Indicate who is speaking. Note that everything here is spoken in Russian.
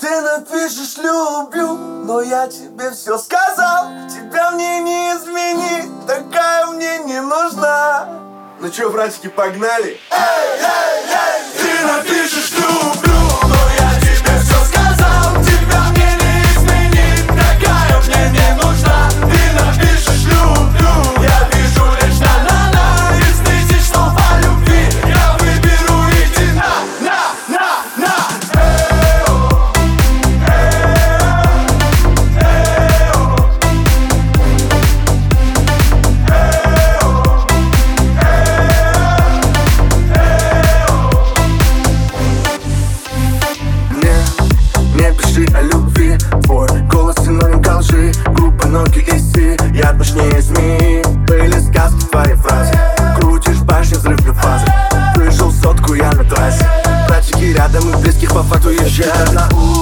Speaker 1: Ты напишешь «люблю», но я тебе все сказал. Тебя мне не изменить, такая мне не нужна. Ну чё, братики, погнали? Ты напишешь «люблю», но я тебе все сказал. Тебя мне не изменить, такая мне не нужна. Ты напишешь «люблю», я вижу лишь на-на-на. Из тысяч слов о любви я выберу идти на. Не пиши о любви, твой голос синоним ко лжи. Группа ноги и си, я точнее змеи. Были сказки в твоей фразе, крутишь башню, взрыв на фазы. Выжил сотку я на трассе, братики рядом и близких по факту еще одна.